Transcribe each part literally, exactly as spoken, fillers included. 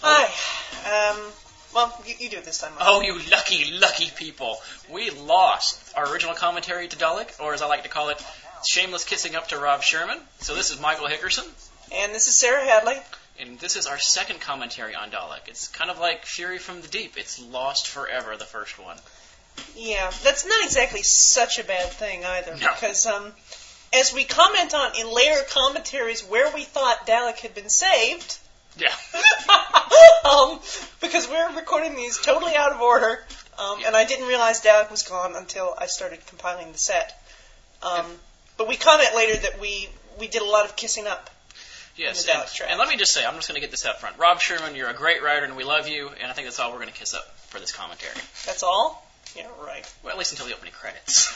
Hi. Um, well, you, you do it this time. Oh, you lucky, lucky people. We lost our original commentary to Dalek, or as I like to call it, shameless kissing up to Rob Sherman. So this is Michael Hickerson. And this is Sarah Hadley. And this is our second commentary on Dalek. It's kind of like Fury from the Deep. It's lost forever, the first one. Yeah, that's not exactly such a bad thing either, No. because um, as we comment on in later commentaries where we thought Dalek had been saved, Yeah. um, because we're recording these totally out of order, um, Yeah. and I didn't realize Dalek was gone until I started compiling the set. Um, but we comment later that we, we did a lot of kissing up. Yes, in the and, Dalek track. and let me just say, I'm just going to get this up front. Rob Sherman, you're a great writer, and we love you, and I think that's all we're going to kiss up for this commentary. That's all? Yeah, right. Well, at least until the opening credits.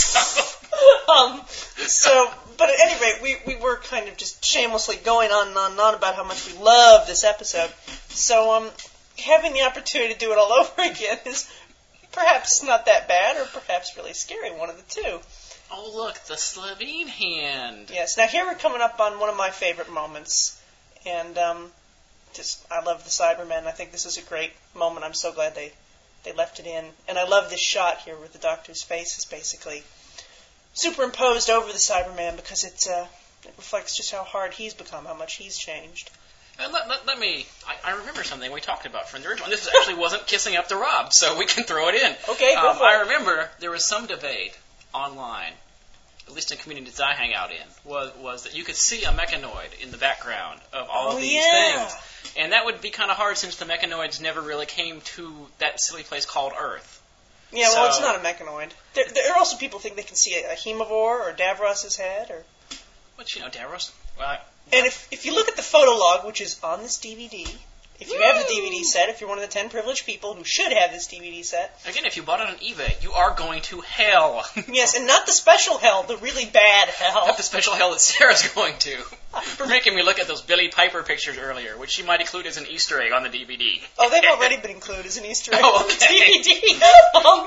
um, so, but at any rate, we, we were kind of just shamelessly going on and on and on about how much we love this episode. So, um, having the opportunity to do it all over again is perhaps not that bad, or perhaps really scary, one of the two. Oh, look, the Slovene hand. Yes, now here we're coming up on one of my favorite moments, and um, just I love the Cybermen. I think this is a great moment. I'm so glad they, they left it in. And I love this shot here where the Doctor's face is basically superimposed over the Cyberman because it, uh, it reflects just how hard he's become, how much he's changed. And let, let, let me, I, I remember something we talked about from the original one. This actually wasn't kissing up to Rob, so we can throw it in. Okay, go um, for I it. remember there was some debate online, at least in communities I hang out in, was, was that you could see a mechanoid in the background of all Oh, of these yeah. things. And that would be kind of hard since the mechanoids never really came to that silly place called Earth. Yeah, well, it's So- not a mechanoid. There, there are also people who think they can see a, a hemivore or Davros's head, or... Which, you know, Davros, well, I, And if if you look at the photo log, which is on this D V D, if you have the D V D set, if you're one of the ten privileged people who should have this D V D set, again, if you bought it on eBay, you are going to hell. yes, and not the special hell, the really bad hell. Not the special hell that Sarah's going to. For making me look at those Billy Piper pictures earlier, which she might include as an Easter egg on the D V D. Oh, they've already been included as an Easter egg Oh, on the okay. D V D. um,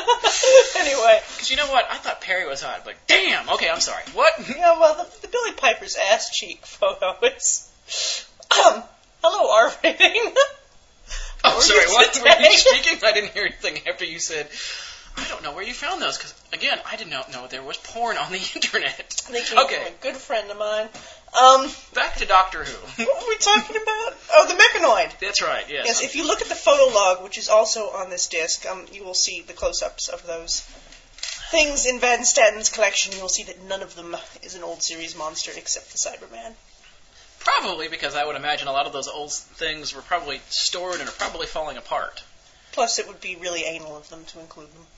anyway, Because you know what? I thought Perry was hot, but damn! Okay, I'm sorry. What? yeah, well, the, the Billy Piper's ass cheek photo is... Um, hello, R rating. Oh, Were sorry, you what? today? Were you speaking? I didn't hear anything after you said, I don't know where you found those, because, again, I did not know there was porn on the internet. They came Okay, from a good friend of mine. Um, back to Doctor Who. what were we talking about? Oh, the mechanoid. That's right, yes. Yes, if you look at the photo log, which is also on this disc, um, you will see the close-ups of those things in Van Statten's collection. You will see that none of them is an old series monster except the Cyberman. Probably because I would imagine a lot of those old things were probably stored and are probably falling apart. Plus, it would be really anal of them to include them.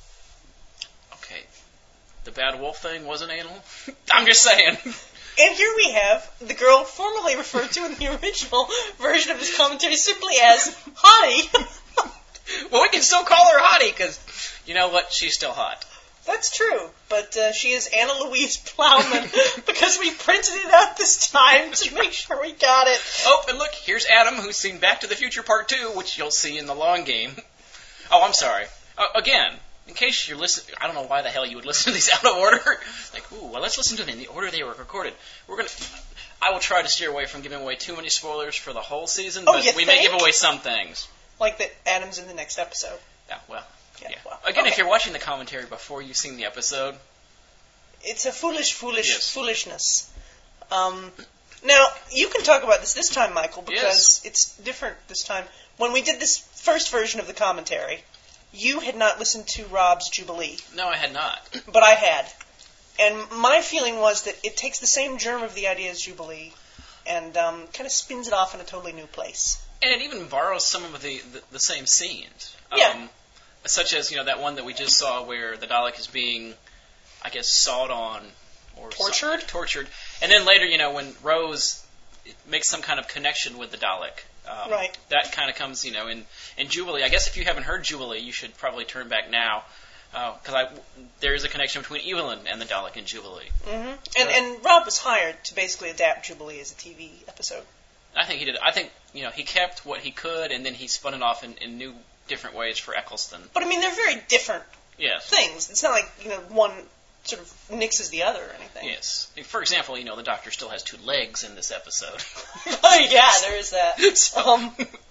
Okay. The Bad Wolf thing wasn't anal? I'm just saying. And here we have the girl formerly referred to in the original version of this commentary simply as Hottie. Well, we can still call her Hottie, because you know what? She's still hot. That's true, but uh, she is Anna Louise Plowman because we printed it out this time to make sure we got it. Oh, and look, here's Adam, who's seen Back to the Future Part two, which you'll see in the long game. Oh, I'm sorry. Uh, again, in case you're listening, I don't know why the hell you would listen to these out of order. Like, ooh, well, let's listen to them in the order they were recorded. We're gonna. I will try to steer away from giving away too many spoilers for the whole season, Oh, but you we may think? give away some things. Like that Adam's in the next episode. Yeah, well, Yeah, yeah. well, Again, okay. if you're watching the commentary before you've seen the episode, It's a foolish, foolish Yes. foolishness. Um, now, you can talk about this this time, Michael, because Yes. it's different this time. When we did this first version of the commentary, you had not listened to Rob's Jubilee, no, I had not. but I had. And my feeling was that it takes the same germ of the idea as Jubilee and um, kind of spins it off in a totally new place. And it even borrows some of the, the, the same scenes. Yeah. Um, such as, you know, that one that we just saw where the Dalek is being, I guess, sawed on. Or Tortured? some- tortured. And then later, you know, when Rose makes some kind of connection with the Dalek. Um, Right. That kind of comes, you know, in, in Jubilee. I guess if you haven't heard Jubilee, you should probably turn back now. Because I there is a connection between Evelyn and the Dalek in Jubilee. Mm-hmm. And, and Rob was hired to basically adapt Jubilee as a T V episode. I think he did. I think, you know, he kept what he could, and then he spun it off in, in new, different ways for Eccleston. But, I mean, they're very different Yes. things. It's not like, you know, one sort of nixes the other or anything. Yes. For example, you know, the Doctor still has two legs in this episode. Oh, yeah, there is that. So- Um,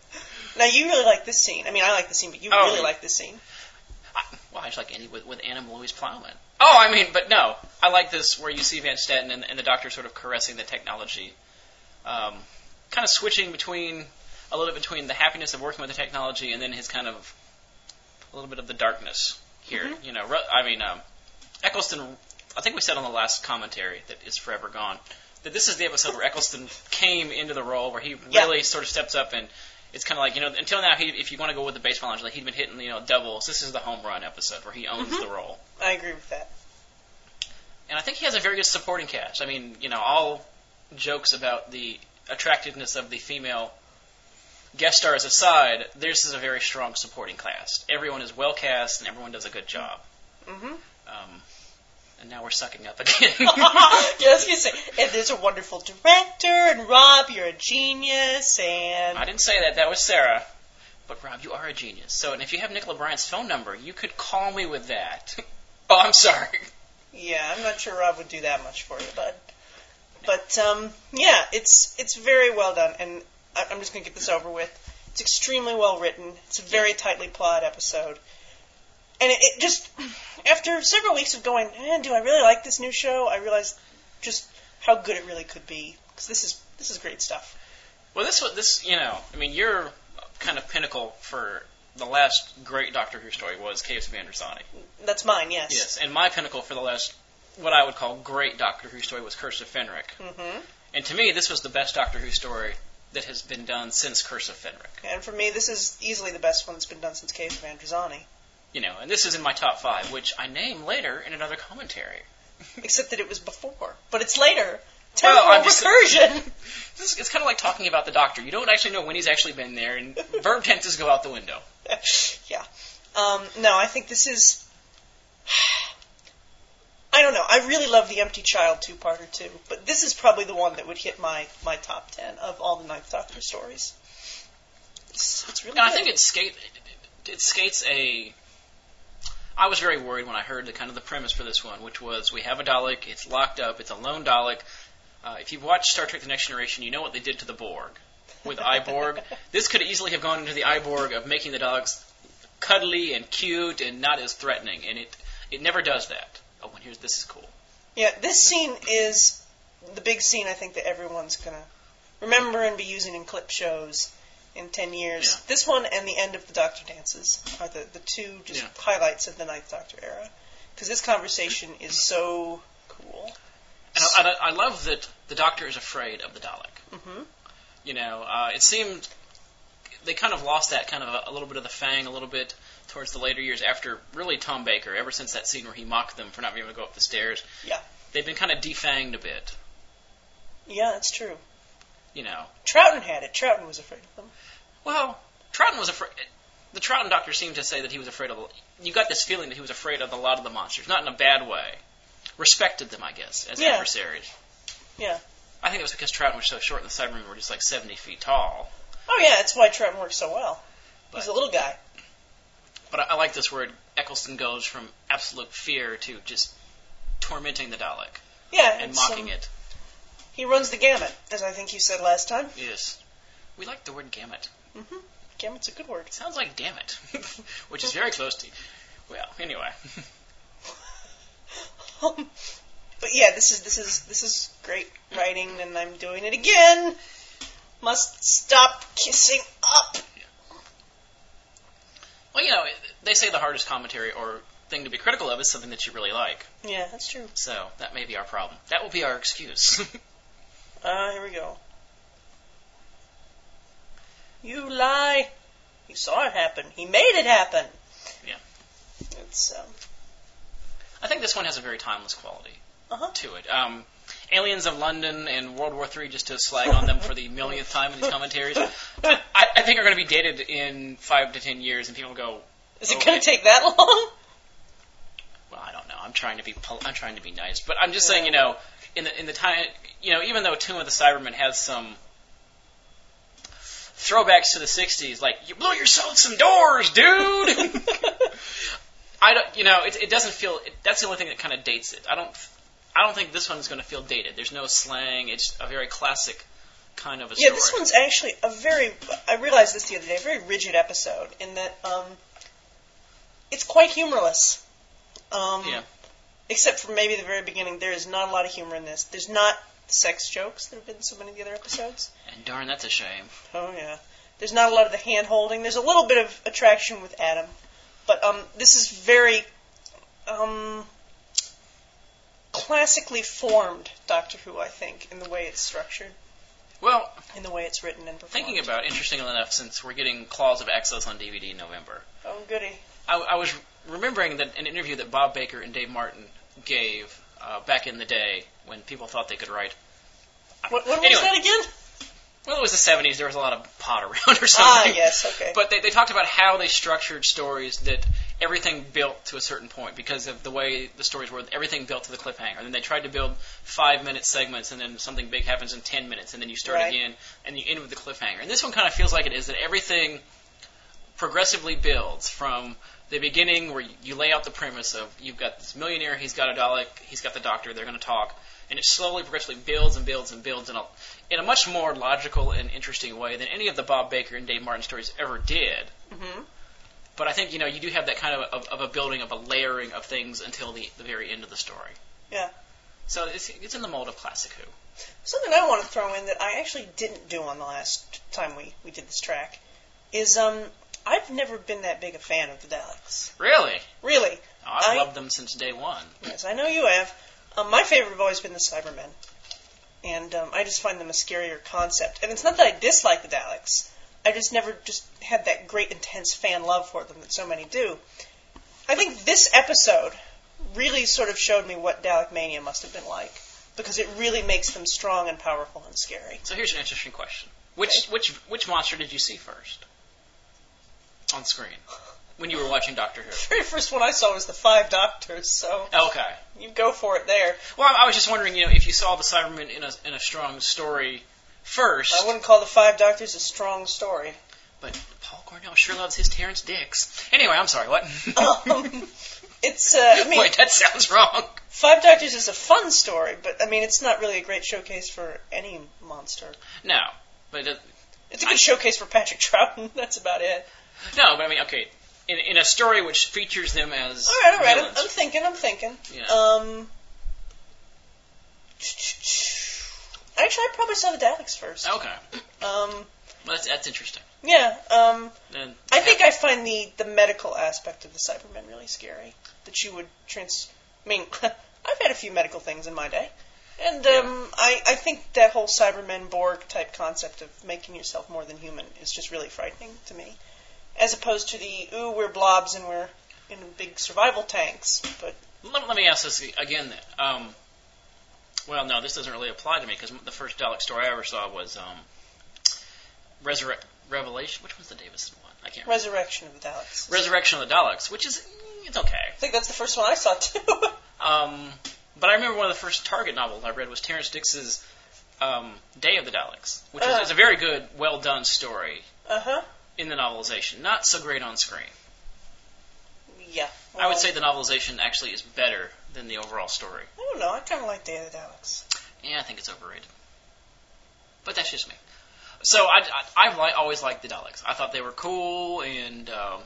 Now, you really like this scene. I mean, I like the scene, but you oh, really like this scene. I, well, I just like Andy with, with Anna Louise Plowman. Oh, I mean, but no. I like this where you see Van Statten and, and the Doctor sort of caressing the technology. Um, kind of switching between, a little bit between the happiness of working with the technology and then his kind of, a little bit of the darkness here. Mm-hmm. You know, I mean, um, Eccleston, I think we said on the last commentary that is forever gone, that this is the episode where Eccleston came into the role, where he really yeah. sort of steps up, and it's kind of like, you know, until now, he, if you want to go with the baseball analogy, like he'd been hitting, you know, doubles. This is the home run episode where he owns mm-hmm. the role. I agree with that. And I think he has a very good supporting cast. I mean, you know, all jokes about the attractiveness of the female guest stars aside, this is a very strong supporting cast. Everyone is well cast, and everyone does a good job. Mm-hmm. Um, and now we're sucking up again. Yeah, I was going to say, and there's a wonderful director, and Rob, you're a genius, and... I didn't say that, that was Sarah. But Rob, you are a genius. So, and if you have Nicola Bryant's phone number, you could call me with that. Oh, I'm sorry. Yeah, I'm not sure Rob would do that much for you, bud. But, um, yeah, it's it's very well done, and I'm just going to get this over with. It's extremely well written. It's a very tightly plotted episode. And it, it just, after several weeks of going, man, do I really like this new show? I realized just how good it really could be. Because this is this is great stuff. Well, this this you know, I mean, your kind of pinnacle for the last great Doctor Who story was Chaos of Androzani. That's mine, yes. Yes, and my pinnacle for the last, what I would call great Doctor Who story was Curse of Fenric. Mm-hmm. And to me, this was the best Doctor Who story that has been done since Curse of Fenric. And for me, this is easily the best one that's been done since Chaos of Androzani. You know, and this is in my top five, which I name later in another commentary. Except that it was before. But it's later. Temporal well, recursion. This is, it's kind of like talking about the Doctor. You don't actually know when he's actually been there, and verb tenses go out the window. Yeah. Um, no, I think this is... I don't know. I really love the Empty Child two-parter, too. But this is probably the one that would hit my, my top ten of all the Ninth Doctor stories. It's, it's really and good. I think it, skate, it, it skates a... I was very worried when I heard the kind of the premise for this one, which was we have a Dalek, it's locked up, it's a lone Dalek. Uh, if you've watched Star Trek The Next Generation, you know what they did to the Borg with iBorg. This could easily have gone into the iBorg of making the Daleks cuddly and cute and not as threatening, and it, it never does that. Oh, and here's, this is cool. Yeah, this scene is the big scene I think that everyone's going to remember and be using in clip shows in ten years. Yeah. This one and the end of the Doctor Dances are the, the two just yeah. highlights of the Ninth Doctor era. Because this conversation is so cool. And I, I, I love that the Doctor is afraid of the Dalek. Mm-hmm. You know, uh, it seemed they kind of lost that kind of a, a little bit of the fang a little bit towards the later years after really Tom Baker, ever since that scene where he mocked them for not being able to go up the stairs. Yeah. They've been kind of defanged a bit. Yeah, that's true. You know. Troughton had it. Troughton was afraid of them. Well, Troughton was afraid. The Troughton Doctor seemed to say that he was afraid of. You got this feeling that he was afraid of a lot of the monsters, not in a bad way. Respected them, I guess, as yeah. adversaries. Yeah. I think it was because Troughton was so short and the Cybermen were just like seventy feet tall. Oh yeah, that's why Troughton works so well. But, He's a little guy. But I, I like this word. Eccleston goes from absolute fear to just tormenting the Dalek. Yeah, and mocking um, it. He runs the gamut, as I think you said last time. Yes. We like the word gamut. Mm-hmm. Gamut's a good word. It sounds like damn it, which is very close to... Well, anyway. um, but yeah, this is this is this is great writing, and I'm doing it again. Must stop kissing up. Well, you know, they say the hardest commentary or thing to be critical of is something that you really like. Yeah, that's true. So that may be our problem. That will be our excuse. Ah, uh, here we go. You lie. You saw it happen. He made it happen. Yeah. It's. Um... I think this one has a very timeless quality uh-huh. to it. Um, Aliens of London and World War Three, just to slag on them for the millionth time in these commentaries, I, I think are going to be dated in five to ten years, and people go, "Is it oh, going to take that long?" Well, I don't know. I'm trying to be pol- I'm trying to be nice, but I'm just yeah. saying, you know, in the in the time, you know, even though Tomb of the Cybermen has some throwbacks to the sixties, like, you blew yourself some doors, dude. I don't, you know, it, it doesn't feel. It, that's the only thing that kind of dates it. I don't, I don't think this one's going to feel dated. There's no slang. It's a very classic kind of a Yeah, story. this one's actually a very, I realized this the other day, a very rigid episode in that um, it's quite humorless. Um, Yeah. Except for maybe the very beginning, there is not a lot of humor in this. There's not sex jokes that have been in so many of the other episodes. And darn, that's a shame. Oh, yeah. There's not a lot of the hand-holding. There's a little bit of attraction with Adam. But um, this is very um, classically formed Doctor Who, I think, in the way it's structured, Well, in the way it's written and performed. thinking about, interestingly enough, since we're getting Claws of Exos on D V D in November, Oh, goody. I, I was remembering that an interview that Bob Baker and Dave Martin gave uh, back in the day when people thought they could write. What, what Anyway. was that again? Well, it was the seventies. There was a lot of pot around or Ah, something. yes, okay. But they, they talked about how they structured stories that everything built to a certain point because of the way the stories were. Everything built to the cliffhanger. And then they tried to build five-minute segments, and then something big happens in ten minutes, and then you start Right. again, and you end with the cliffhanger. And this one kind of feels like it is, that everything progressively builds from the beginning where you lay out the premise of you've got this millionaire, he's got a Dalek, he's got the Doctor, they're going to talk, and it slowly, progressively builds and builds and builds in a, in a much more logical and interesting way than any of the Bob Baker and Dave Martin stories ever did. Mm-hmm. But I think, you know, you do have that kind of, of, of a building, of a layering of things until the, the very end of the story. Yeah. So it's, it's in the mold of classic Who. Something I want to throw in that I actually didn't do on the last time we, we did this track is um I've never been that big a fan of the Daleks. Really? Really. Oh, I've I- loved them since day one. Yes, I know you have. Um, my favorite have always been the Cybermen. And um, I just find them a scarier concept. And it's not that I dislike the Daleks. I just never just had that great intense fan love for them that so many do. I think this episode really sort of showed me what Dalek Mania must have been like. Because it really makes them strong and powerful and scary. So here's an interesting question. Which Okay. which which monster did you see first on screen when you were watching Doctor Who? The very first one I saw was the Five Doctors, so Okay. you go for it there. Well, I was just wondering, you know, if you saw the Cybermen in a in a strong story first. I wouldn't call the Five Doctors a strong story. But Paul Cornell sure loves his Terrence Dicks. Anyway, I'm sorry. What? Um, it's, uh, I mean, Wait, that sounds wrong. Five Doctors is a fun story, but, I mean, it's not really a great showcase for any monster. No, but it, It's a good showcase for Patrick Troughton. That's about it. no, but I mean, okay, in in a story which features them as All right, all right. I'm, villains. I'm thinking. I'm thinking. Yeah. Um. Actually, I probably saw the Daleks first. Okay, Um. well, that's that's interesting. Yeah. Um. Then I think I find the the medical aspect of the Cybermen really scary. That you would trans. I mean, I've had a few medical things in my day, and um, Yeah. I I think that whole Cybermen Borg type concept of making yourself more than human is just really frightening to me, as opposed to the ooh we're blobs and we're in big survival tanks. But let, let me ask this again. Then, um, well, no, this doesn't really apply to me because the first Dalek story I ever saw was um, Resurrect Revelation. Which one's the Davison one? I can't. remember. Resurrection of the Daleks. Resurrection of the Daleks, which is it's okay. I think that's the first one I saw too. Um, but I remember one of the first Target novels I read was Terrence Dicks's um, Day of the Daleks, which is, Uh. is a very good, well done story Uh huh. in the novelization. Not so great on screen. Yeah. I would well, say the novelization actually is better than the overall story. I don't know. I kind of like Day of the Daleks. Yeah, I think it's overrated. But that's just me. So I, I, I've li- always liked the Daleks. I thought they were cool and um,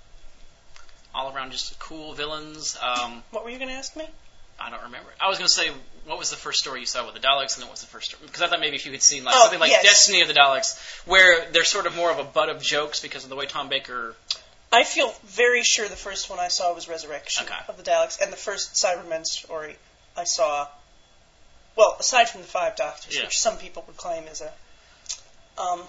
all around just cool villains. Um, What were you going to ask me? I don't remember. I was going to say, what was the first story you saw with the Daleks, and then what was the first story? Because I thought maybe if you had seen like Oh, something like yes. Destiny of the Daleks, where they're sort of more of a butt of jokes because of the way Tom Baker. I feel very sure the first one I saw was Resurrection Okay. of the Daleks, and the first Cybermen story I saw, well, aside from the Five Doctors, Yeah. which some people would claim is a, um,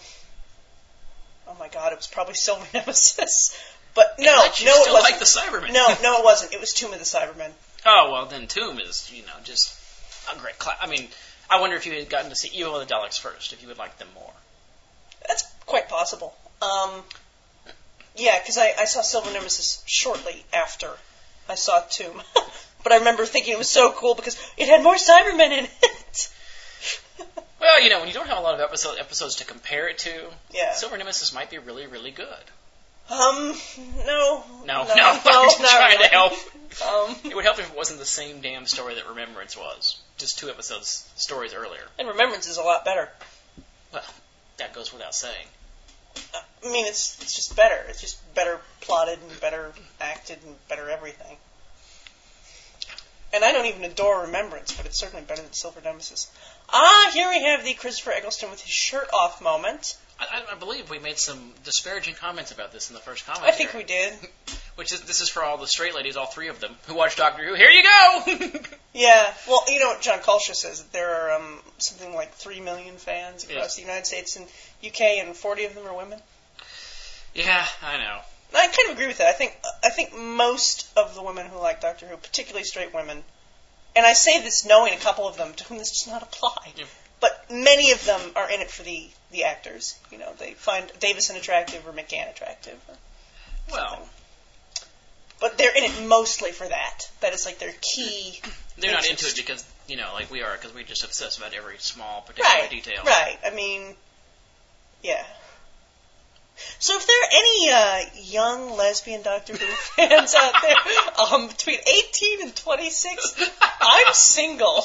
oh my God, it was probably Silver Nemesis, but no, And yet you no, still it wasn't. like the Cybermen. No, no, it wasn't. It was Tomb of the Cybermen. Oh well, then Tomb is you know just a great class. I mean, I wonder if you had gotten to see Evil of the Daleks first, if you would like them more. That's quite possible. Um, yeah, because I, I saw Silver Nemesis shortly after I saw Tomb. But I remember thinking it was so cool because it had more Cybermen in it. Well, you know, when you don't have a lot of episode, episodes to compare it to, Yeah. Silver Nemesis might be really, really good. Um, no. No, no, no, I'm not trying really. to help. Um, It would help if it wasn't the same damn story that Remembrance was, just two episodes stories earlier. and Remembrance is a lot better. Well, that goes without saying. I mean, it's it's just better. It's just better plotted and better acted and better everything. And I don't even adore Remembrance, but it's certainly better than Silver Nemesis. Ah, here we have the Christopher Eccleston with his shirt off moment. I, I believe we made some disparaging comments about this in the first commentary. I think we did. Which is, this is for all the straight ladies, all three of them, who watch Doctor Who. Here you go! Yeah, well, you know what John Colsha says, that there are um, something like three million fans across yes. the United States and U K, and forty of them are women. Yeah, I know. I kind of agree with that. I think I think most of the women who like Doctor Who, particularly straight women, and I say this knowing a couple of them to whom this does not apply, yeah. but many of them are in it for the, the actors. You know, they find Davison attractive or McGann attractive. Or well, something. But they're in it mostly for that. That is like their key. They're interest. not into it because, you know, like we are, because we just obsess about every small particular right, detail. Right. I mean, yeah. So if there are any uh, young lesbian Doctor Who fans out there um, between eighteen and twenty-six, I'm single.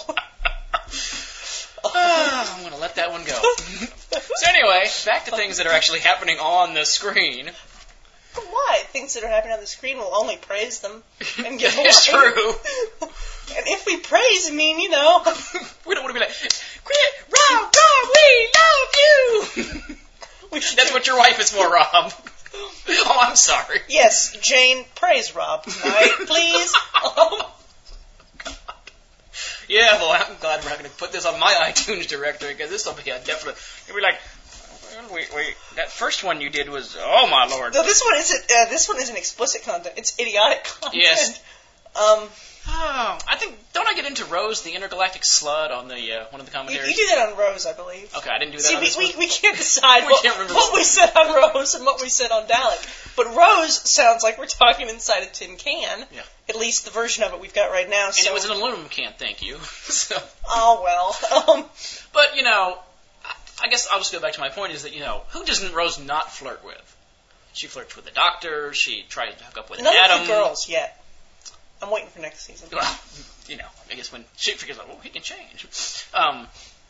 I'm going to let that one go. So anyway, back to things that are actually happening on the screen. Why? Things that are happening on the screen will only praise them and give away. It's true. And if we praise, I mean, you know. We don't want to be like, Rob, Rob, we love you! That's what your wife is for, Rob. Oh, I'm sorry. Yes, Jane, praise Rob tonight, please. Um, yeah, well, I'm glad we're not going to put this on my iTunes directory, because this will be a definite... You'll be like, wait, wait, that first one you did was, oh my lord. No, this one isn't, uh, this one isn't explicit content, it's idiotic content. Yes. Um... Oh, I think, don't I get into Rose, the intergalactic slut, on the uh, one of the commentaries? You, you do that on Rose, I believe. Okay, I didn't do that See, on we, this we, one. we can't decide we what, can't remember what we said on Rose and what we said on Dalek. But Rose sounds like we're talking inside a tin can. Yeah. At least the version of it we've got right now. And so. it was an aluminum can, thank you. So. Oh, well. Um, but, you know, I guess I'll just go back to my point is that, you know, who doesn't Rose not flirt with? She flirts with the Doctor, she tries to hook up with none Adam. None of the girls yet. I'm waiting for next season. Well, you know, I guess when she figures out, well, he can change. Um,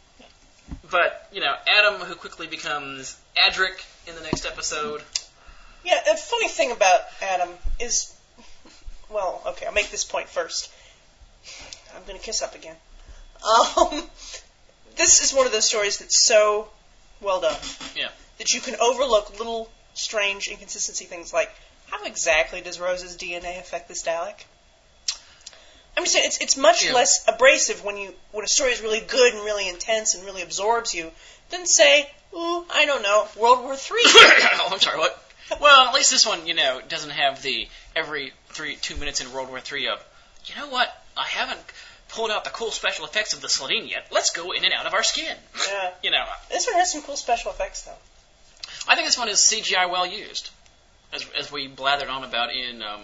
but, you know, Adam, who quickly becomes Adric in the next episode. Yeah, the funny thing about Adam is, well, okay, I'll make this point first. I'm going to kiss up again. Um, this is one of those stories that's so well done. Yeah. That you can overlook little strange inconsistency things like, how exactly does Rose's D N A affect this Dalek? I'm just saying, it's it's much yeah. less abrasive when you when a story is really good and really intense and really absorbs you than, say, ooh, I don't know, World War Three. Oh, I'm sorry, what? Well, at least this one, you know, doesn't have the every three two minutes in World War Three of, you know what, I haven't pulled out the cool special effects of the Sladine yet. Let's go in and out of our skin. Yeah. You know. This one has some cool special effects, though. I think this one is C G I well used, as as we blathered on about in um,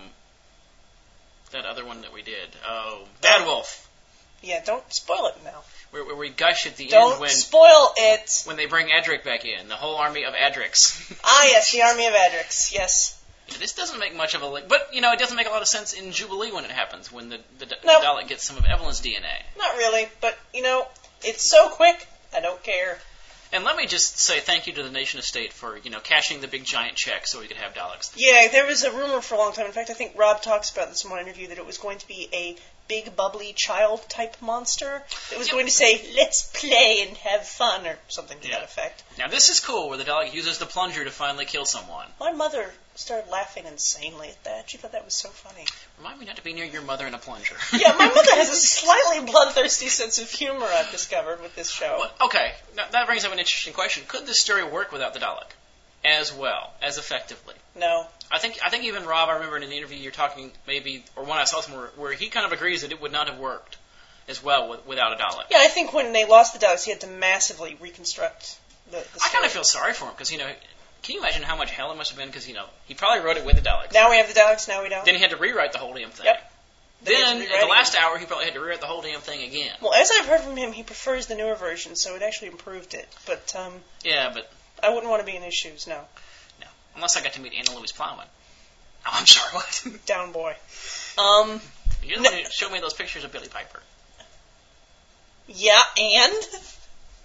that other one that we did. Oh, Bad Wolf. Yeah, don't spoil it now. Where, where we gush at the don't end when... Don't spoil it! When they bring Adric back in, the whole army of Adrics. Ah, yes, the army of Adrics, yes. Yeah, this doesn't make much of a link, but, you know, it doesn't make a lot of sense in Jubilee when it happens, when the, the, the nope. Dalek gets some of Evelyn's D N A. Not really, but, you know, it's so quick, I don't care. And let me just say thank you to the nation of state for, you know, cashing the big giant check so we could have Daleks. Yeah, there was a rumor for a long time. In fact, I think Rob talks about this in one interview, that it was going to be a big, bubbly child-type monster that was yep. going to say, let's play and have fun, or something to yeah. that effect. Now, this is cool, where the Dalek uses the plunger to finally kill someone. My mother started laughing insanely at that. She thought that was so funny. Remind me not to be near your mother in a plunger. Yeah, my mother has a slightly bloodthirsty sense of humor, I've discovered, with this show. Well, okay, now, that brings up an interesting question. Could this story work without the Dalek? As well, as effectively? No. I think I think even Rob, I remember in an interview you're talking maybe, or one I saw somewhere, where he kind of agrees that it would not have worked as well with, without a Dalek. Yeah, I think when they lost the Daleks, he had to massively reconstruct the, the story. I kind of feel sorry for him, because, you know, can you imagine how much hell it must have been? Because, you know, he probably wrote it with the Daleks. Now we have the Daleks, now we don't. Then he had to rewrite the whole damn thing. Yep. Then, at the last hour, he probably had to rewrite the whole damn thing again. Well, as I've heard from him, he prefers the newer version, so it actually improved it. But, um... yeah, but... I wouldn't want to be in his shoes, no. No. Unless I got to meet Anna Louise Plowman. Oh, I'm sorry, what? Down boy. Um... You didn't no. want to show me those pictures of Billy Piper. Yeah, and?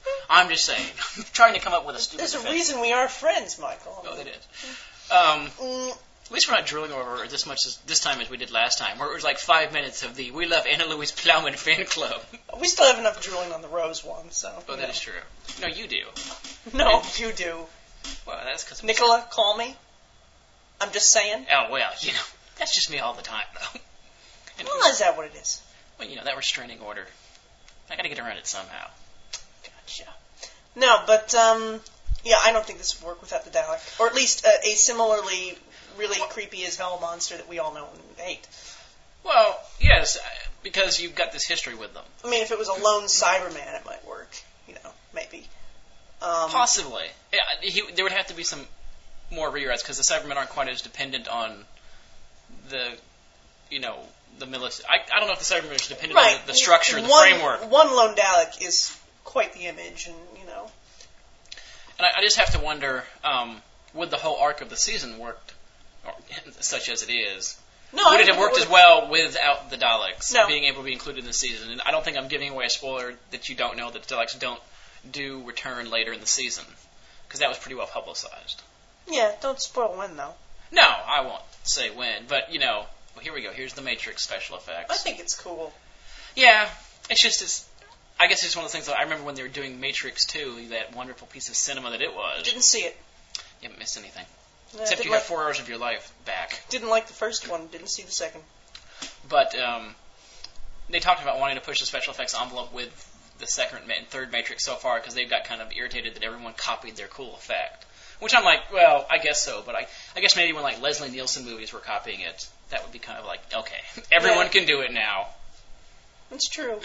I'm just saying. I'm trying to come up with a stupid There's a defense. reason we are friends, Michael. Oh, it is. Um, Mm, at least we're not drilling over it this much as, this time as we did last time, where it was like five minutes of the We Love Anna Louise Plowman fan club. we still have enough drooling on the Rose one, so. Oh, you that know. is true. No, you do. No, you do. Well, that's because... Nicola, call me. I'm just saying. Oh, well, you know, that's just me all the time, though. And Well, is that what it is? well, you know, that restraining order. I gotta get around it somehow. Gotcha. No, but, um, yeah, I don't think this would work without the Dalek. Or at least a, a similarly really creepy as hell monster that we all know and hate. Well, yes, because you've got this history with them. I mean, if it was a lone Cyberman, it might work. You know, maybe. Um, Possibly. Yeah, he, there would have to be some more rewrites, because the Cybermen aren't quite as dependent on the, you know, the military. I, I don't know if the Cybermen are dependent right. on the, the structure, the one, framework. One lone Dalek is quite the image, and, you know. And I, I just have to wonder, um, would the whole arc of the season worked, or, such as it is, No, would I it have worked as well without the Daleks No. being able to be included in the season? And I don't think I'm giving away a spoiler that you don't know that the Daleks don't do return later in the season, because that was pretty well publicized. Yeah, don't spoil when, though. No, I won't say when, but, you know, well, here we go. Here's the Matrix special effects. I think it's cool. Yeah, it's just, it's, I guess it's one of those things that I remember when they were doing Matrix two, that wonderful piece of cinema that it was. Didn't see it. You haven't missed anything. Uh, Except didn't you like, have four hours of your life back. Didn't like the first one. Didn't see the second. But um, they talked about wanting to push the special effects envelope with the second and third Matrix so far because they've got kind of irritated that everyone copied their cool effect. Which I'm like, well, I guess so, but I, I guess maybe when like Leslie Nielsen movies were copying it, that would be kind of like, okay, everyone Yeah. can do it now. It's true.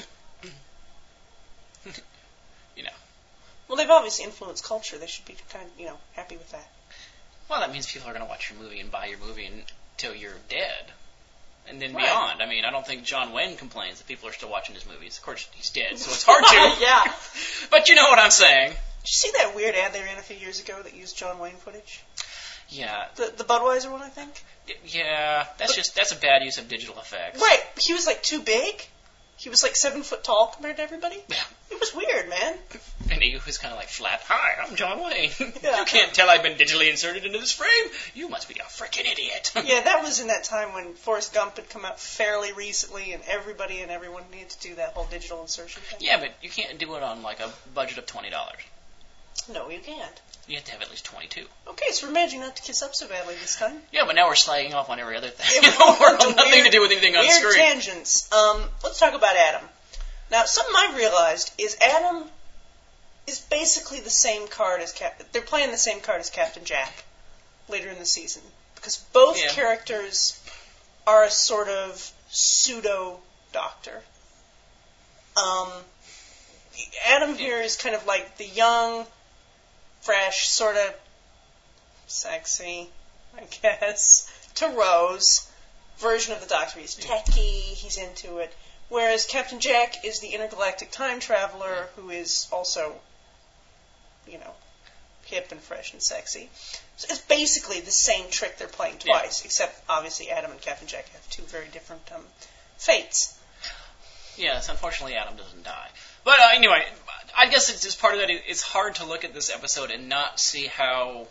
You know. Well, they've obviously influenced culture. They should be kind of, you know, happy with that. Well, that means people are going to watch your movie and buy your movie until you're dead. And then Right. beyond. I mean, I don't think John Wayne complains that people are still watching his movies. Of course, he's dead, so it's hard to. Yeah. But you know what I'm saying. Did you see that weird ad they ran a few years ago that used John Wayne footage? Yeah. The the Budweiser one, I think? Yeah, that's just, that's a bad use of digital effects. Right. He was, like, too big. He was, like, seven foot tall compared to everybody. Yeah. It was weird, man. And he was kind of like flat. Hi, I'm John Wayne. Yeah. You can't tell I've been digitally inserted into this frame. You must be a freaking idiot. Yeah, that was in that time when Forrest Gump had come out fairly recently, and everybody and everyone needed to do that whole digital insertion thing. Yeah, but you can't do it on like a budget of twenty dollars. No, you can't. You have to have at least twenty-two. Okay, so we're managing not to kiss up so badly this time. Yeah, but now we're slagging off on every other thing. Yeah, You know, we're weird- nothing to do with anything on Weird screen. tangents. Um, let's talk about Adam. Now, something I've realized is Adam is basically the same card as Cap. They're playing the same card as Captain Jack later in the season because both Yeah. characters are a sort of pseudo doctor. Um, Adam here is kind of like the young, fresh, sort of sexy, I guess, to Rose version of the Doctor. He's techy, he's into it. Whereas Captain Jack is the intergalactic time traveler who is also, you know, hip and fresh and sexy. So it's basically the same trick they're playing twice, except obviously Adam and Captain Jack have two very different um, fates. Yes, unfortunately Adam doesn't die. But uh, anyway, I guess it's just part of that. It's hard to look at this episode and not see how.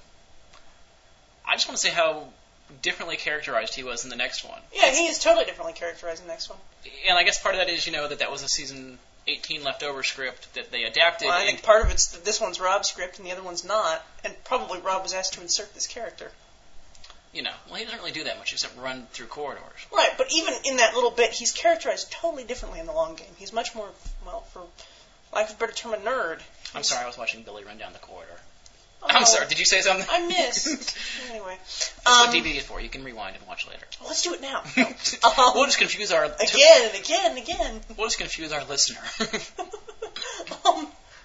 I just want to say how differently characterized he was in the next one. Yeah, he is totally differently characterized in the next one. And I guess part of that is, you know, that that was a season eighteen leftover script that they adapted. Well, I and think part of it's that this one's Rob's script and the other one's not, and probably Rob was asked to insert this character. You know, well, he doesn't really do that much except run through corridors. Right, but even in that little bit, he's characterized totally differently in the long game. He's much more, well, for lack of a better term, a nerd. I'm sorry, I was watching Billy run down the corridor. Oh, I'm sorry, did you say something? I missed. Anyway. That's Um, what D V D is for. You can rewind and watch later. well, let's do it now. We'll just confuse our... Again and again and again. We'll just confuse our listener. um,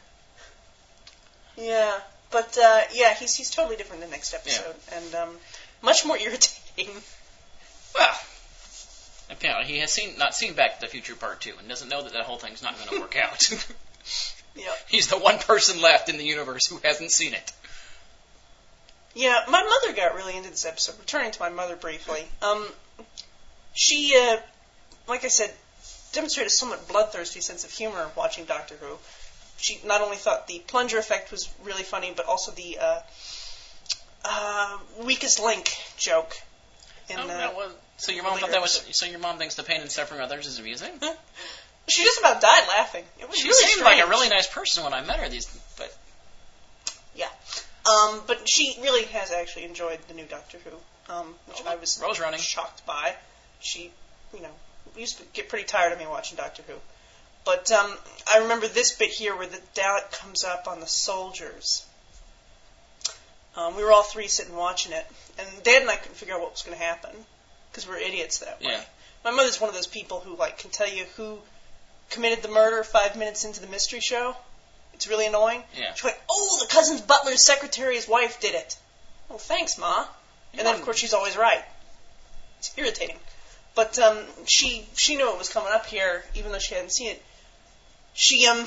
yeah, but, uh, yeah, he's he's totally different in the next episode, and um, much more irritating. Well, apparently he has seen not seen Back to the Future Part two and doesn't know that that whole thing's not going to work out. Yeah. He's the one person left in the universe who hasn't seen it. Yeah, my mother got really into this episode. Returning to my mother briefly, um, she, uh, like I said, demonstrated a somewhat bloodthirsty sense of humor watching Doctor Who. she not only thought the plunger effect was really funny, but also the uh, uh, weakest link joke. In, oh, uh, no, well, so your mom thought that was. So your mom thinks the pain and suffering of others is amusing? She just about died laughing. It was she really seemed strange. like a really nice person when I met her. These, but yeah, um, but she really has actually enjoyed the new Doctor Who, um, which oh, I was Rose running. shocked by. She, you know, used to get pretty tired of me watching Doctor Who. But um, I remember this bit here where the Dalek comes up on the soldiers. Um, we were all three sitting watching it, and Dad and I couldn't figure out what was going to happen because we're idiots that way. Yeah. My mother's one of those people who like can tell you who committed the murder five minutes into the mystery show. It's really annoying. Yeah. She's like, "Oh, the cousin's butler's secretary's wife did it." Well, thanks, Ma. And then of course she's always right. It's irritating. But um, she she knew it was coming up here, even though she hadn't seen it. She um.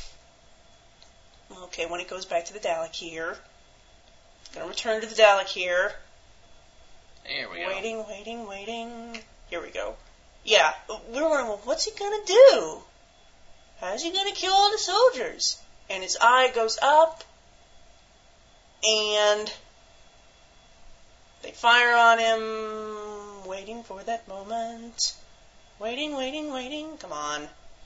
Okay, when it goes back to the Dalek here. Gonna return to the Dalek here. Here we go. Waiting, waiting, waiting. Here we go. Yeah, we were wondering, well, what's he gonna do? How's he gonna kill all the soldiers? And his eye goes up, and they fire on him, waiting for that moment. Waiting, waiting, waiting. Come on.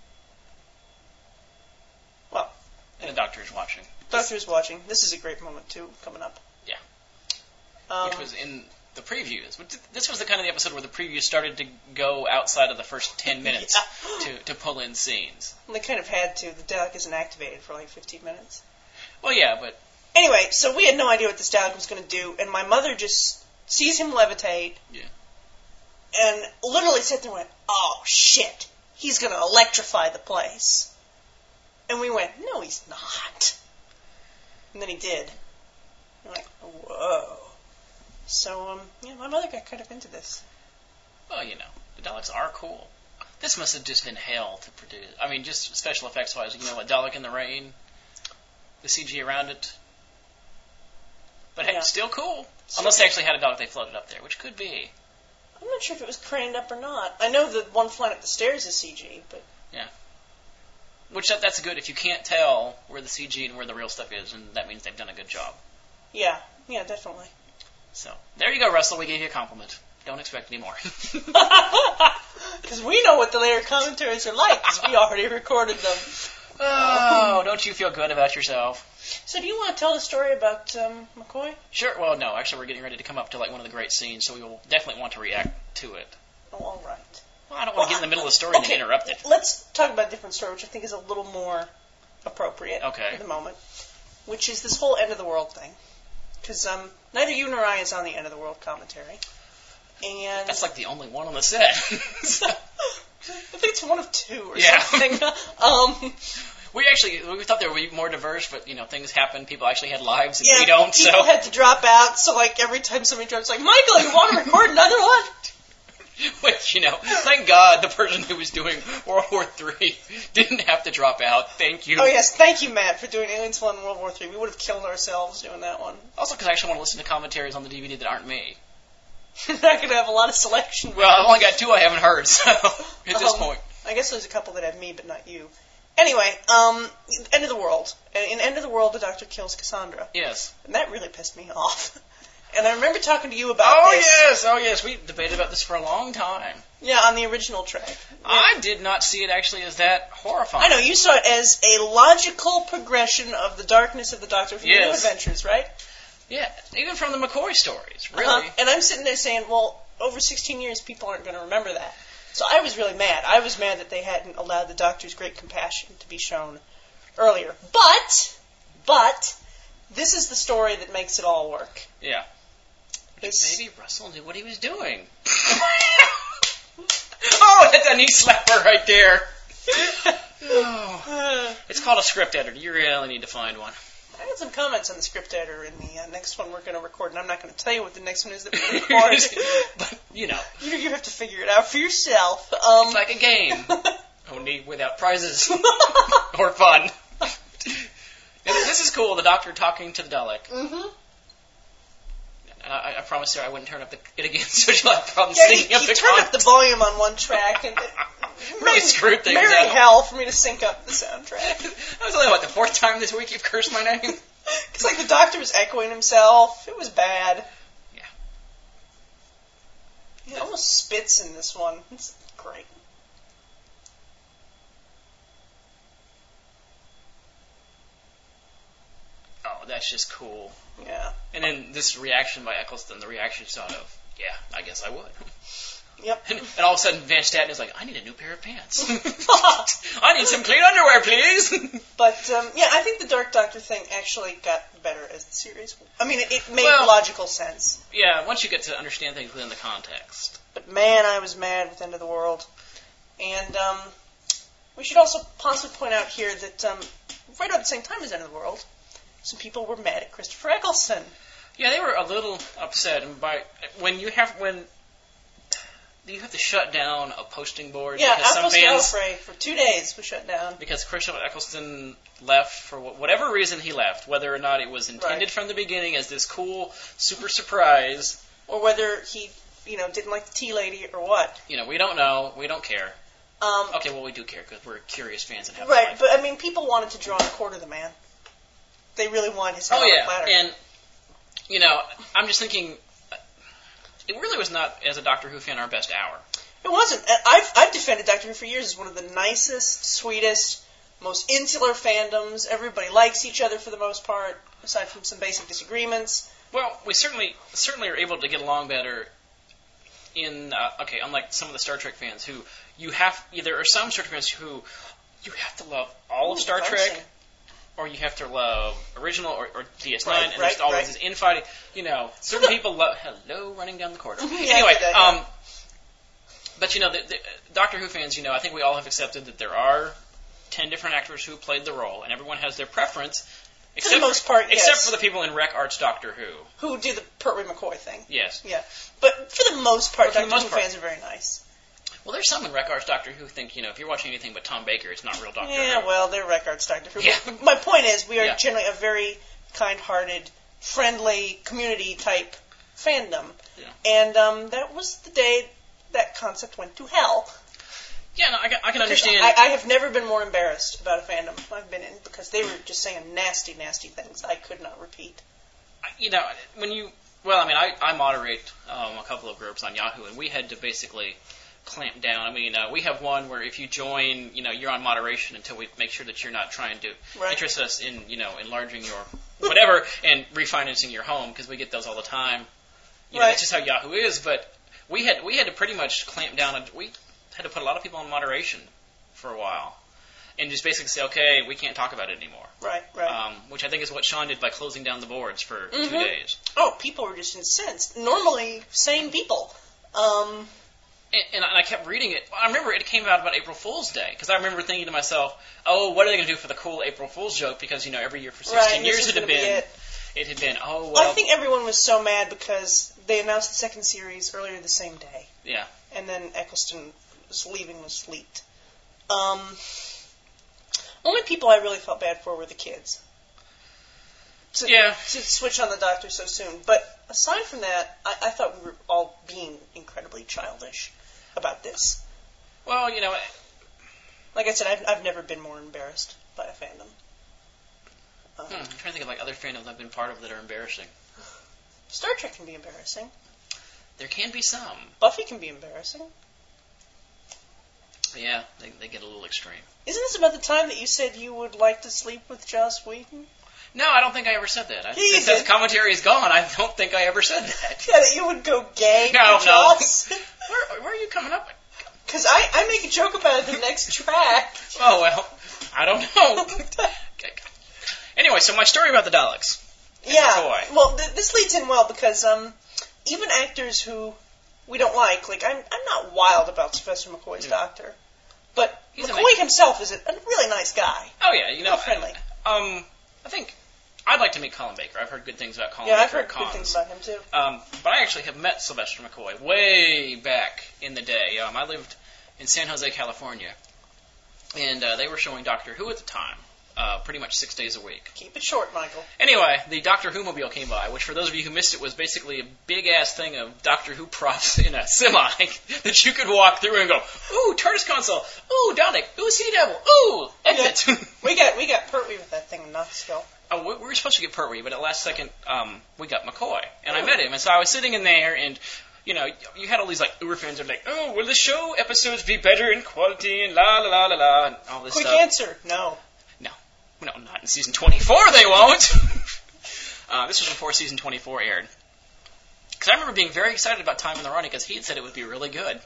Well. And the Doctor is watching. Doctor's watching. This is a great moment, too, coming up. Yeah. Um, Which was in the previews. This was the kind of the episode where the previews started to go outside of the first ten minutes yeah. to, to pull in scenes. They kind of had to. The Dalek isn't activated for like fifteen minutes. Well, yeah, but... Anyway, so we had no idea what this Dalek was going to do, and my mother just sees him levitate, yeah. and literally sat there and went, "Oh, shit, he's going to electrify the place." And we went, "No, he's not." And then he did. I'm like, whoa. So, um, yeah, my mother got kind of into this. Well, you know, the Daleks are cool. This must have just been hell to produce. I mean, just special effects wise, you know, what, Dalek in the rain, the C G around it. But hey, yeah. still cool. So, unless they actually had a Dalek they floated up there, which could be. I'm not sure if it was craned up or not. I know the one flying up the stairs is C G, but... Yeah. Which, that, that's good. If you can't tell where the C G and where the real stuff is, and that means they've done a good job. Yeah, yeah, definitely. So, there you go, Russell. We gave you a compliment. Don't expect any more. Because we know what the later commentaries are like, because we already recorded them. Oh, don't you feel good about yourself? So do you want to tell the story about um, McCoy? Sure. Well, no. Actually, we're getting ready to come up to like one of the great scenes, so we will definitely want to react to it. Oh, all right. Well, I don't want to well, get in the middle of the story okay, and interrupt it. Let's talk about a different story, which I think is a little more appropriate okay. at the moment, which is this whole end of the world thing. Because um, neither you nor I is on the end of the world commentary. And that's like the only one on the set. I think it's one of two or yeah. something. um, we actually we thought they would be more diverse, but you know things happen. People actually had lives, and yeah, we don't. People so. had to drop out. So like every time somebody drops, like Michael, you want to record another one? Which, you know, thank God the person who was doing World War Three didn't have to drop out. Thank you. Oh, yes. Thank you, Matt, for doing Aliens one and World War Three. We would have killed ourselves doing that one. Also, because I actually want to listen to commentaries on the D V D that aren't me. You're not going to have a lot of selection. Well, I've only got two I haven't heard, so at this um, point. I guess there's a couple that have me, but not you. Anyway, um, End of the World. In End of the World, the Doctor kills Cassandra. Yes. And that really pissed me off. And I remember talking to you about oh, this. Oh, yes, oh, yes. We debated about this for a long time. Yeah, on the original track. Yeah. I did not see it actually as that horrifying. I know, you saw it as a logical progression of the darkness of the Doctor from yes. New Adventures, right? Yeah, even from the McCoy stories, really. Uh-huh. And I'm sitting there saying, well, over sixteen years, people aren't going to remember that. So I was really mad. I was mad that they hadn't allowed the Doctor's great compassion to be shown earlier. But, but, this is the story that makes it all work. Yeah. It's, Maybe Russell knew what he was doing. Oh, that's a knee slapper right there. Oh. It's called a script editor. You really need to find one. I had some comments on the script editor in the uh, next one we're going to record, and I'm not going to tell you what the next one is that we record. But, you know. You, you have to figure it out for yourself. Um, it's like a game. Only without prizes. Or fun. And this is cool, the Doctor talking to the Dalek. Mm-hmm. And I, I promised her I wouldn't turn up the, it again, so she'll have problems yeah, singing he, up he the turned up the volume on one track, and really screwed things Merry out. hell for me to sync up the soundtrack. That was only, what, the fourth time this week you've cursed my name? It's like the Doctor was echoing himself. It was bad. Yeah. He almost spits in this one. It's great. Oh, that's just cool. Yeah. And then this reaction by Eccleston, the reaction shot of, yeah, I guess I would. Yep. And, and all of a sudden, Van Staten is like, I need a new pair of pants. I need some clean underwear, please. But, um, yeah, I think the Dark Doctor thing actually got better as the series. I mean, it, it made Well, logical sense. Yeah, once you get to understand things within the context. But, man, I was mad with End of the World. And um, we should also possibly point out here that um, right about the same time as End of the World, some people were mad at Christopher Eccleston. Yeah, they were a little upset. And by when you have when you have to shut down a posting board Yeah, because some Outpost fans Gallifrey for two days was shut down. because Christopher Eccleston left for wh- whatever reason he left, whether or not it was intended Right. from the beginning as this cool super surprise. Or whether he, you know, didn't like the tea lady or what. You know, we don't know. We don't care. Um, Okay, well, we do care because we're curious fans and have right, fun. but I mean, people wanted to draw and quarter the man. They really wanted his head Oh on a yeah, platter. and you know, I'm just thinking, uh, it really was not, as a Doctor Who fan, our best hour. It wasn't. And I've, I've defended Doctor Who for years as one of the nicest, sweetest, most insular fandoms. Everybody likes each other for the most part, aside from some basic disagreements. Well, we certainly certainly are able to get along better in, uh, okay, unlike some of the Star Trek fans who, you have, there are some Star Trek fans who, you have to love all of Ooh, Star Larson. Trek, or you have to love original or, or D S nine, Right, and right, there's always right. this infighting. You know, certain people love, hello, running down the corridor. Yeah, anyway, I did that, yeah. um, but you know, the, the, Doctor Who fans, you know, I think we all have accepted that there are ten different actors who played the role, and everyone has their preference. Except, most part, except yes. for the people in Rec Arts Doctor Who. Who do the Pertwee McCoy thing. Yes. Yeah. But for the most part, Well, for the Doctor most Who part. fans are very nice. Well, there's some in Rec Arts Doctor Who think, you know, if you're watching anything but Tom Baker, it's not real Doctor Yeah, Who. well, they're Records Doctor Who. Yeah. But my point is, we are Yeah. generally a very kind-hearted, friendly, community-type fandom. Yeah. And um, that was the day that concept went to hell. Yeah, no, I, can- I can Because understand. I, I have never been more embarrassed about a fandom I've been in, because they were just saying nasty, nasty things I could not repeat. you know, when you, well, I mean, I, I moderate um, a couple of groups on Yahoo, and we had to basically clamp down. I mean, uh, we have one where if you join, you know, you're on moderation until we make sure that you're not trying to Right. interest us in, you know, enlarging your whatever and refinancing your home, because we get those all the time. You know, Right. that's just how Yahoo is. But we had we had to pretty much clamp down. And we had to put a lot of people on moderation for a while, and just basically say, okay, we can't talk about it anymore. Right, right. Um, which I think is what Sean did by closing down the boards for Mhm. two days. Oh, people were just incensed. Normally, sane people. Um, And, and I kept reading it. I remember it came out about April Fool's Day, because I remember thinking to myself, oh, what are they going to do for the cool April Fool's joke? Because, you know, every year for sixteen right, years this it is had gonna be been, it. it had been, oh, well, I think everyone was so mad because they announced the second series earlier the same day. yeah. And then Eccleston was leaving was leaked. Um, only people I really felt bad for were the kids. To, Yeah. to switch on the Doctor so soon. But aside from that, I, I thought we were all being incredibly childish about this. Well, you know, Like I said, I've, I've never been more embarrassed by a fandom. Um, hmm, I'm trying to think of like other fandoms I've been part of that are embarrassing. Star Trek can be embarrassing. There can be some. Buffy can be embarrassing. Yeah, they, they get a little extreme. Isn't this about the time that you said you would like to sleep with Joss Whedon? No, I don't think I ever said that. I, Yeah, you since that did. commentary is gone, I don't think I ever said that. Yeah, that you would go gay No, for no. Joss? Where, where are you coming up with? Because I, I make a joke about it in the next track. Oh, well, I don't know. Okay. Anyway, so my story about the Daleks. And Yeah, McCoy. well, th- this leads in well because um, even actors who we don't like, like I'm, I'm not wild about Sylvester McCoy's Yeah. Doctor, but He's McCoy amazing. himself is a, a really nice guy. Oh, yeah, you know. Real friendly. Um, I think I'd like to meet Colin Baker. I've heard good things about Colin Yeah, Baker I've heard at good cons. things about him too. Um, but I actually have met Sylvester McCoy way back in the day. Um, I lived in San Jose, California, and uh, they were showing Doctor Who at the time. uh, pretty much six days a week. Keep it short, Michael. Anyway, the Doctor Who mobile came by, which for those of you who missed it was basically a big-ass thing of Doctor Who props in a semi that you could walk through and go, ooh, TARDIS console, ooh, Dalek, ooh, Sea Devil, ooh, exit. Yeah. we got we got Pertwee with that thing in Knoxville. Oh, we we were supposed to get Pertwee, but at last second, um, we got McCoy, and I met him, and so I was sitting in there, and you know, you had all these like Uber fans who are like, oh, will the show episodes be better in quality and la la la la la and all this Quick stuff. Quick answer, no. No, no, not in season twenty-four. They won't. uh, this was before season twenty-four aired. Because I remember being very excited about Time in the Running because he had said it would be really good.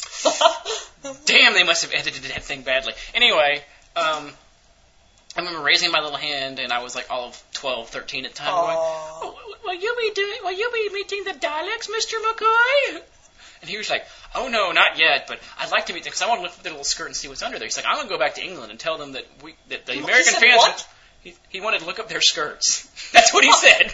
Damn, they must have edited that thing badly. Anyway, um, I remember raising my little hand, and I was like all of twelve, thirteen at the time, going, oh, will you be doing? Will you be meeting the Daleks, Mister McCoy? And he was like, oh no, not yet, but I'd like to meet them because I want to look at their little skirt and see what's under there. He's like, I'm going to go back to England and tell them that we that the American he said fans. What? He, he wanted to look up their skirts. That's what he said.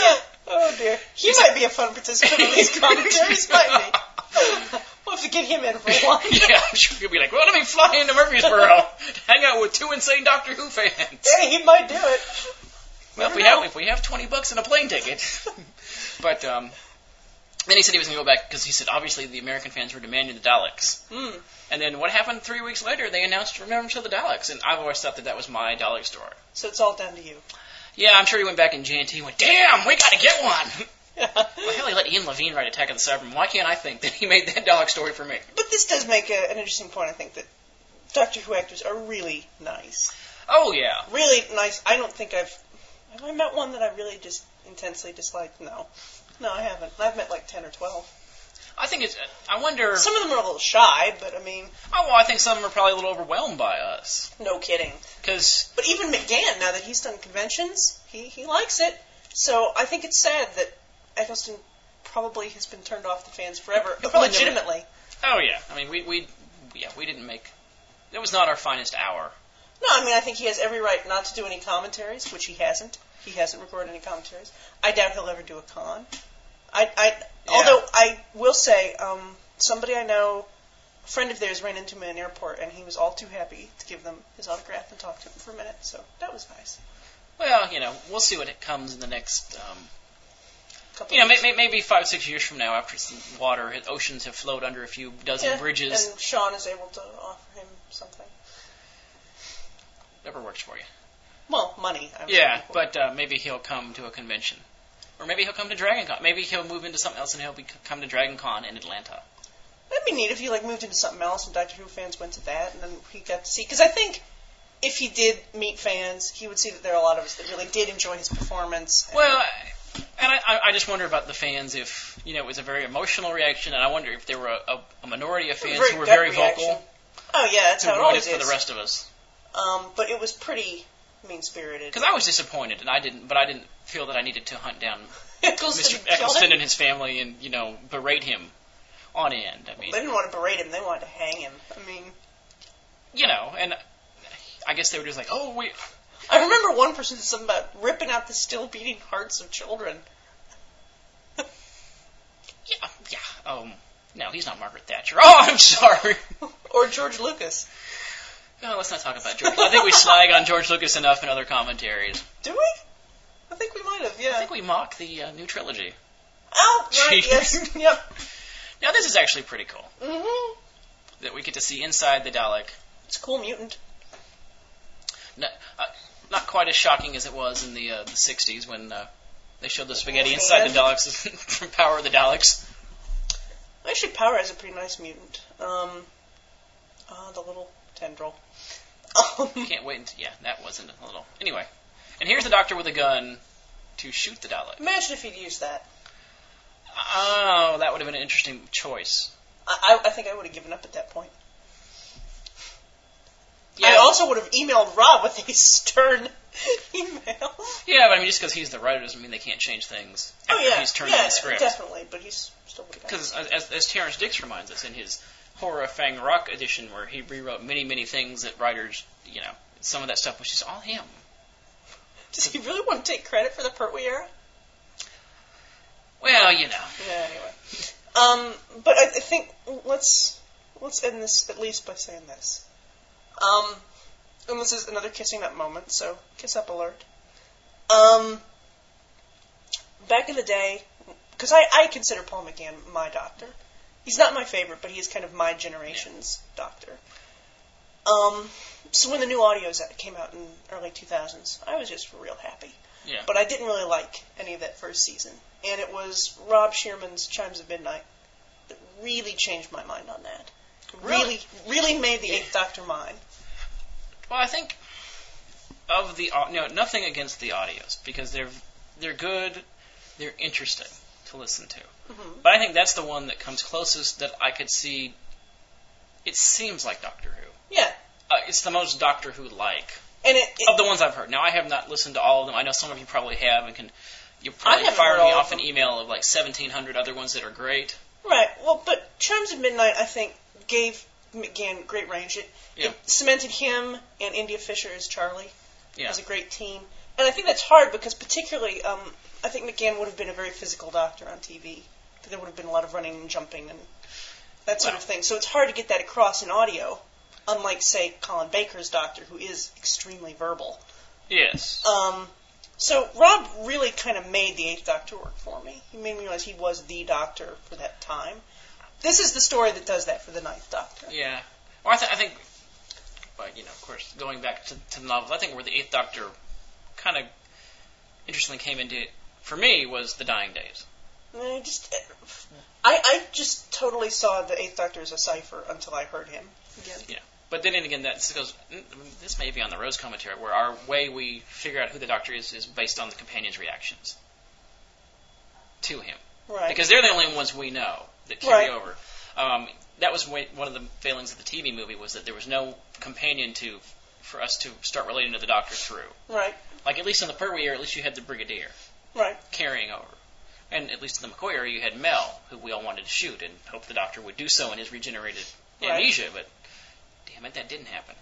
Oh dear, he He's might like, be a fun participant in these commentaries, might be. We'll have to get him in for one. Yeah, I'm sure he'll be like, well, let me fly into Murfreesboro to hang out with two insane Doctor Who fans. Yeah, he might do it. Well, if we know. have if we have twenty bucks and a plane ticket. But um, then he said he was going to go back because he said obviously the American fans were demanding the Daleks. Mm. And then what happened three weeks later? They announced Remembrance of the Daleks, and I've always thought that that was my Dalek story. So it's all down to you. Yeah, I'm sure he went back in J and T and went, damn, we got to get one. Well, hell, he let Ian Levine write Attack of the Cybermen. Why can't I think that he made that Dalek story for me? But this does make a, an interesting point, I think, that Doctor Who actors are really nice. Oh, yeah. Really nice. I don't think I've... Have I met one that I really just intensely disliked? No. No, I haven't. I've met like ten or twelve. I think it's... I wonder... Some of them are a little shy, but I mean... Oh, well, I think some of them are probably a little overwhelmed by us. No kidding. Because... But even McGann, now that he's done conventions, he, he likes it. So I think it's sad that Eccleston probably has been turned off the fans forever, legitimately. Oh, yeah. I mean, we, we, yeah, we didn't make... It was not our finest hour. No, I mean, I think he has every right not to do any commentaries, which he hasn't. He hasn't recorded any commentaries. I doubt he'll ever do a con. I, I, yeah. Although I will say, um, somebody I know, a friend of theirs ran into him in an airport, and he was all too happy to give them his autograph and talk to them for a minute, so that was nice. Well, you know, we'll see what it comes in the next... Um, Couple you know, may, may, maybe five, six years from now, after some water, oceans have flowed under a few dozen yeah, bridges. And Sean is able to offer him something. Whatever works for you. Well, money. I'm yeah, but uh, maybe he'll come to a convention. Or maybe he'll come to Dragon Con. Maybe he'll move into something else and he'll be, come to Dragon Con in Atlanta. That'd be neat if he like moved into something else and Doctor Who fans went to that and then he got to see. Because I think if he did meet fans, he would see that there are a lot of us that really did enjoy his performance. And well, and I, I just wonder about the fans if, you know, it was a very emotional reaction, and I wonder if there were a, a minority of fans who were very reaction. vocal. Oh, yeah, that's who how it ruined always it for is. the rest of us. Um, but it was pretty mean-spirited. Because I was disappointed, and I didn't, but I didn't feel that I needed to hunt down Eccleston, Mister Eccleston and his family and, you know, berate him on end. I mean, they didn't want to berate him; they wanted to hang him. I mean, you know, and I guess they were just like, "Oh, we." I remember one person said something about ripping out the still beating hearts of children. yeah, yeah. Um, no, he's not Margaret Thatcher. Oh, I'm sorry. Or George Lucas. No, let's not talk about George. I think we slag on George Lucas enough in other commentaries. Do we? I think we might have, yeah. I think we mock the uh, new trilogy. Oh, right, Jeez. yes, yep. Now, this is actually pretty cool. Mm-hmm. That we get to see inside the Dalek. It's a cool mutant. No, uh, not quite as shocking as it was in the uh, the sixties when uh, they showed the spaghetti Oh, inside man. the Daleks from Power of the Daleks. Actually, Power has a pretty nice mutant. Um, uh, the little tendril. Um, Can't wait until, yeah, that wasn't a little. Anyway, and here's the Doctor with a gun to shoot the Dalek. Imagine if he'd used that. Oh, that would have been an interesting choice. I, I, I think I would have given up at that point. Yeah. I also would have emailed Rob with a stern email. Yeah, but I mean, just because he's the writer doesn't mean they can't change things after Oh, yeah. he's turned yeah, in the script. definitely, but he's still would have done it. Because as, as Terrence Dix reminds us in his Horror of Fang Rock edition, where he rewrote many, many things that writers, you know, some of that stuff was just all him. Does he really want to take credit for the Pertwee era? Well, you know. Yeah, anyway. Um, but I, I think let's let's end this at least by saying this. Um, and this is another kissing up moment, so kiss up alert. Um, back in the day, because I, I consider Paul McGann my doctor. He's not my favorite, but he's kind of my generation's yeah. doctor. Um, so when the new audios came out in early two thousands, I was just real happy. Yeah. But I didn't really like any of that first season. And it was Rob Shearman's Chimes of Midnight that really changed my mind on that. Really, really made the Eighth Doctor mine. Well, I think of the you know nothing against the audios because they're they're good, they're interesting to listen to. Mm-hmm. But I think that's the one that comes closest that I could see. It seems like Doctor Who. Yeah. Uh, it's the most Doctor Who-like and it, it, of the ones I've heard. Now, I have not listened to all of them. I know some of you probably have and can. You probably I haven't fire heard me all off of an email of like seventeen hundred other ones that are great. Right. Well, but Chimes of Midnight, I think, gave McGann great range. It, yeah. it cemented him and India Fisher as Charlie yeah. as a great team. And I think that's hard because particularly, um, I think McGann would have been a very physical doctor on T V. There would have been a lot of running and jumping and that sort well, of thing. So it's hard to get that across in audio, unlike, say, Colin Baker's doctor, who is extremely verbal. Yes. Um, so Rob really kind of made the Eighth Doctor work for me. He made me realize he was the Doctor for that time. This is the story that does that for the Ninth Doctor. Yeah. Well, I, th- I think, but you know, of course, going back to, to the novels, I think where the Eighth Doctor kind of interestingly came into it for me was the Dying Days. I just, I, I just totally saw the Eighth Doctor as a cipher until I heard him again. Yeah. But then again, that goes. This may be on the Rose commentary, where our way we figure out who the Doctor is is based on the companions' reactions to him. Right. Because they're the only ones we know that carry right. over. Um, that was way, one of the failings of the T V movie was that there was no companion to for us to start relating to the Doctor through. Right. Like at least in the Pertwee era, at least you had the Brigadier. Right. Carrying over. And at least in the McCoy era, you had Mel, who we all wanted to shoot and hoped the Doctor would do so in his regenerated amnesia, right. but damn it, that didn't happen.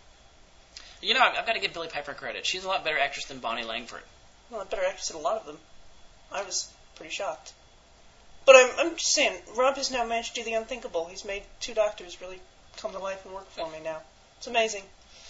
You know, I've, I've got to give Billie Piper credit. She's a lot better actress than Bonnie Langford. Well, a better actress than a lot of them. I was pretty shocked. But I'm, I'm just saying, Rob has now managed to do the unthinkable. He's made two Doctors really come to life and work for me now. It's amazing.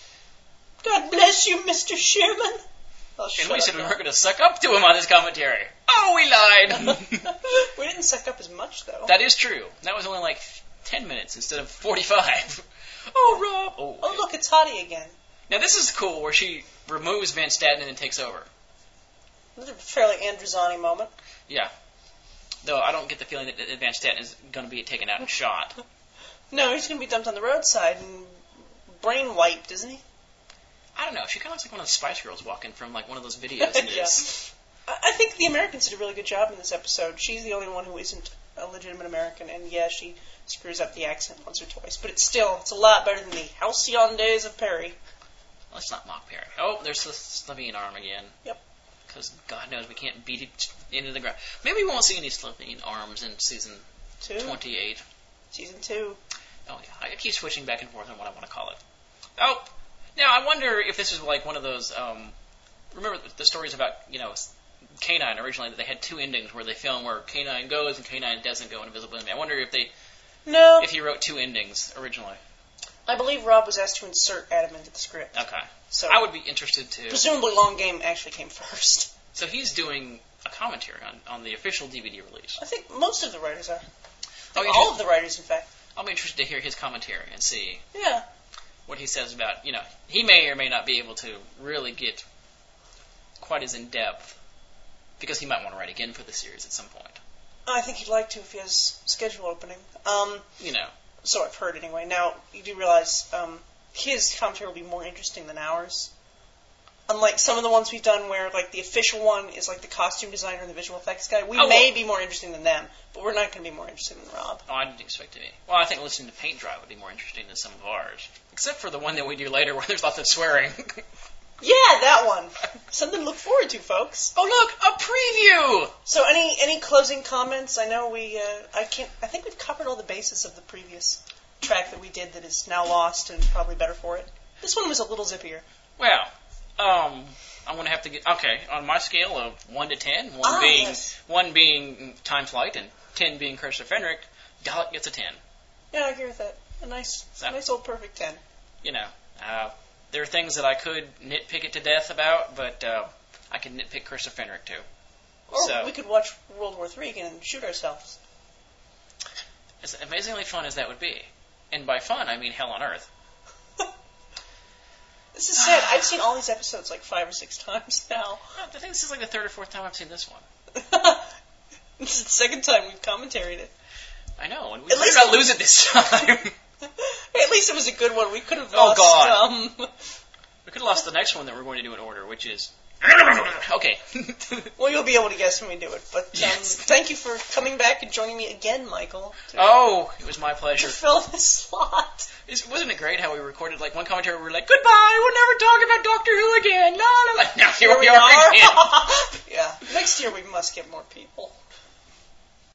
God bless you, Mister Shearman. Oh, and we said we weren't going to suck up to him on this commentary. Oh, we lied. We didn't suck up as much, though. That is true. That was only like ten minutes instead of forty-five. Oh, Rob. Oh, oh, look, it's Hottie again. Now, this is cool where she removes Van Staden and then takes over. This is a fairly Androzani moment. Yeah. Though I don't get the feeling that Van Staden is going to be taken out and shot. No, he's going to be dumped on the roadside and brain wiped, isn't he? I don't know. She kind of looks like one of the Spice Girls walking from like one of those videos. In yeah. I think the Americans did a really good job in this episode. She's the only one who isn't a legitimate American, and yeah, she screws up the accent once or twice, but it's still it's a lot better than the halcyon days of Perry. Let's not mock Perry. Oh, there's the Slovene arm again. Yep. Because God knows we can't beat it into the ground. Maybe we won't see any Slovene arms in season two? twenty-eight. Season two. Oh yeah, I keep switching back and forth on what I want to call it. Oh. Now, I wonder if this is like one of those, um, remember the stories about, you know, K nine originally, that they had two endings where they film where K nine goes and K nine doesn't go in Invisible Enemy. I wonder if they, no, if he wrote two endings originally. I believe Rob was asked to insert Adam into the script. Okay. So I would be interested to. Presumably Long Game actually came first. So he's doing a commentary on, on the official D V D release. I think most of the writers are. Oh, all of the writers, in fact. I'll be interested to hear his commentary and see. Yeah. What he says about, you know, he may or may not be able to really get quite as in-depth, because he might want to write again for the series at some point. I think he'd like to if he has schedule opening. Um, you know. So I've heard anyway. Now, you do realize um, his commentary will be more interesting than ours. Unlike some of the ones we've done where, like, the official one is, like, the costume designer and the visual effects guy. We oh, may well, be more interesting than them, but we're not going to be more interesting than Rob. Oh, I didn't expect to be. Well, I think listening to Paint Dry would be more interesting than some of ours. Except for the one that we do later where there's lots of swearing. Yeah, that one. Something to look forward to, folks. Oh, look, a preview! So any any closing comments? I know we, uh, I can't, I think we've covered all the bases of the previous track that we did that is now lost and probably better for it. This one was a little zippier. Well, um, I'm going to have to get, okay, on my scale of one to ten, one ah, being yes. one being Time Flight and ten being Christopher Fenrick, Dalek gets a ten. Yeah, I agree with that. A nice, so, a nice old perfect ten. You know, uh, there are things that I could nitpick it to death about, but uh, I can nitpick Curse of Fenric too. Or so, we could watch World War Three again and shoot ourselves. As amazingly fun as that would be. And by fun, I mean hell on earth. This is sad. I've seen all these episodes like five or six times now. I think this is like the third or fourth time I've seen this one. This is the second time we've commentaried it. I know, and we better not lose it this time. Hey, at least it was a good one. We could have oh, lost... God. Um... We could have lost the next one that we're going to do in order, which is... Okay. Well, you'll be able to guess when we do it. But um, yes. Thank you for coming back and joining me again, Michael. To, oh, it was my pleasure. To fill this slot. Is, wasn't it great how we recorded, like, one commentary we were like, goodbye, we'll never talk about Doctor Who again. La, la, la. Now here, here we are, are again. Yeah. Next year we must get more people.